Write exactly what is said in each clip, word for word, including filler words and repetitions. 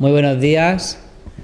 Muy buenos días.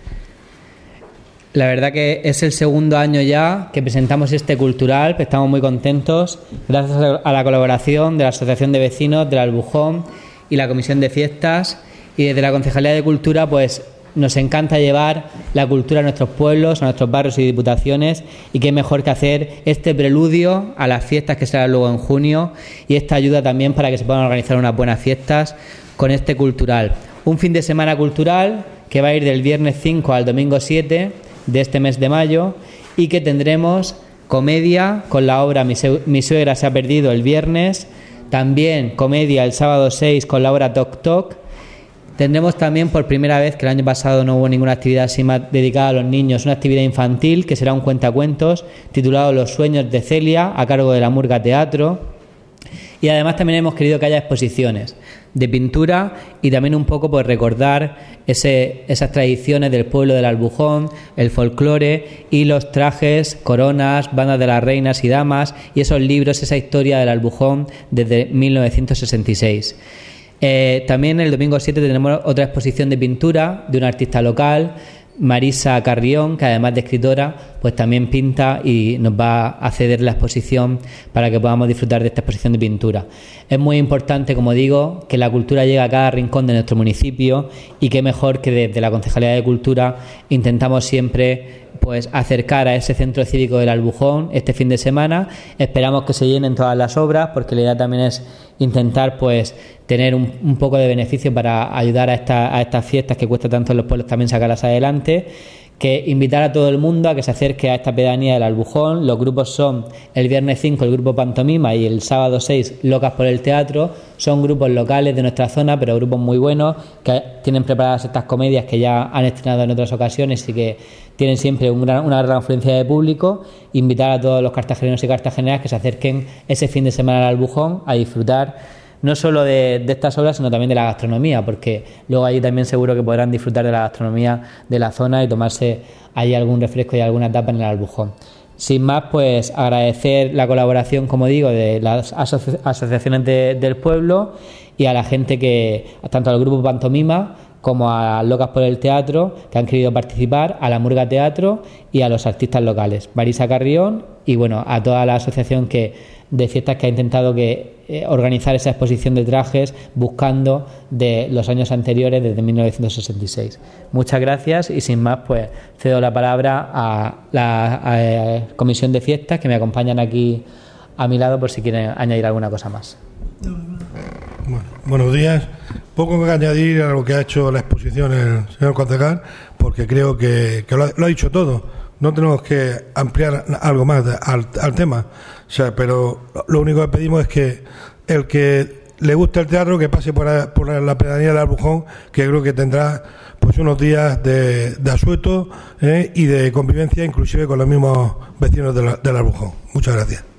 La verdad que es el segundo año ya que presentamos este cultural, pues estamos muy contentos, gracias a la colaboración de la Asociación de Vecinos del Albujón y la Comisión de Fiestas, y desde la Concejalía de Cultura pues nos encanta llevar la cultura a nuestros pueblos, a nuestros barrios y diputaciones, y qué mejor que hacer este preludio a las fiestas que serán luego en junio, y esta ayuda también para que se puedan organizar unas buenas fiestas con este cultural. Un fin de semana cultural que va a ir del viernes cinco al domingo siete de este mes de mayo, y que tendremos comedia con la obra Mi, Mi suegra se ha perdido el viernes, también comedia el sábado seis con la obra Toc Toc. Tendremos también por primera vez, que el año pasado no hubo ninguna actividad así más dedicada a los niños, una actividad infantil que será un cuentacuentos titulado Los sueños de Celia, a cargo de la Murga Teatro. Y además también hemos querido que haya exposiciones de pintura y también un poco pues recordar ese, esas tradiciones del pueblo del Albujón, el folclore y los trajes, coronas, bandas de las reinas y damas, y esos libros, esa historia del Albujón desde mil novecientos sesenta y seis. Eh, también el domingo siete tenemos otra exposición de pintura de una artista local, Marisa Carrión, que además de escritora pues también pinta, y nos va a ceder la exposición para que podamos disfrutar de esta exposición de pintura. Es muy importante, como digo, que la cultura llegue a cada rincón de nuestro municipio, y qué mejor que desde la Concejalía de Cultura intentamos siempre pues acercar a ese centro cívico del Albujón este fin de semana. Esperamos que se llenen todas las obras, porque la idea también es intentar pues tener un, un poco de beneficio para ayudar a, esta, a estas fiestas que cuesta tanto en los pueblos también sacarlas adelante. Que invitar a todo el mundo a que se acerque a esta pedanía del Albujón. Los grupos son el viernes cinco el grupo Pantomima y el sábado seis Locas por el Teatro. Son grupos locales de nuestra zona, pero grupos muy buenos que tienen preparadas estas comedias que ya han estrenado en otras ocasiones y que tienen siempre un gran, una gran afluencia de público. Invitar a todos los cartageneros y cartageneras que se acerquen ese fin de semana al Albujón a disfrutar no solo de, de estas obras, sino también de la gastronomía, porque luego allí también seguro que podrán disfrutar de la gastronomía de la zona y tomarse allí algún refresco y alguna tapa en el Albujón. Sin más, pues agradecer la colaboración, como digo, de las asoci- asociaciones de, del pueblo, y a la gente que, tanto al grupo Pantomima como a Locas por el Teatro, que han querido participar, a la Murga Teatro y a los artistas locales, Marisa Carrión, y bueno, a toda la asociación que de fiestas que ha intentado que eh, organizar esa exposición de trajes buscando de los años anteriores, desde mil novecientos sesenta y seis. Muchas gracias, y sin más pues cedo la palabra a la a, a Comisión de Fiestas, que me acompañan aquí a mi lado por si quieren añadir alguna cosa más. Bueno, buenos días. Poco que añadir a lo que ha hecho la exposición el señor concejal, porque creo que, que lo, ha, lo ha dicho todo. No tenemos que ampliar algo más de, al, al tema. O sea, pero lo único que pedimos es que el que le guste el teatro, que pase por, a, por la pedanía del Albujón, que creo que tendrá pues unos días de, de asueto eh, y de convivencia, inclusive con los mismos vecinos de la, del Albujón. Muchas gracias.